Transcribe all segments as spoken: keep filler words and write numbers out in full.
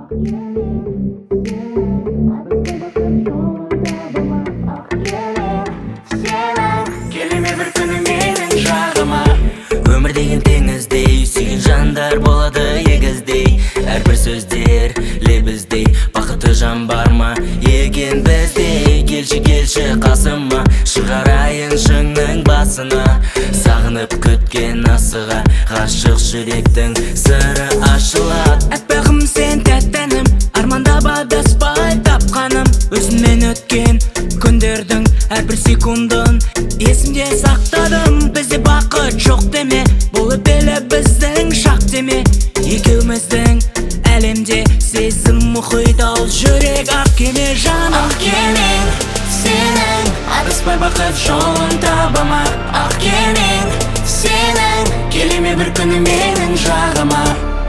Келеме бір күні менің жағыма. Өмір деген теңіздей, сүйген жандар болады егіздей. Әрбір сөздер лебіздей, бақытты жан бар ма екен біздей. Келші келші қасыма, шығарайын шыңның басына. Сағынып күткен асыға, ғашық жүректің сыры ашылады. Әппағым сен тәттәнім, армандап адаспай тапқаным. Өзіммен өткен күндердің әрбір секундын есімде сақтадым. Бізде бақыт жоқ деме, бұл өтпелі біздің шақ деме. Екеуміздің әлемде сезім мұхит, ал жүрек ақ кеме жаным. Ақ кемең сенің, адаспай бақыт жолын табама. Ақ кемең сенің, келеме бір күні менің жағыма.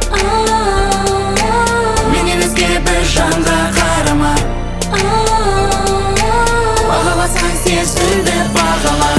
Менен өзге бір жанға қарама. Бағаласаң сезімді бағала.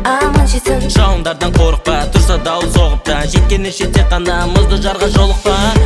Жауындардан қорықпа, тұрса дауыл соғып та, жеткені шетте қана мұзды жарға жолықпа.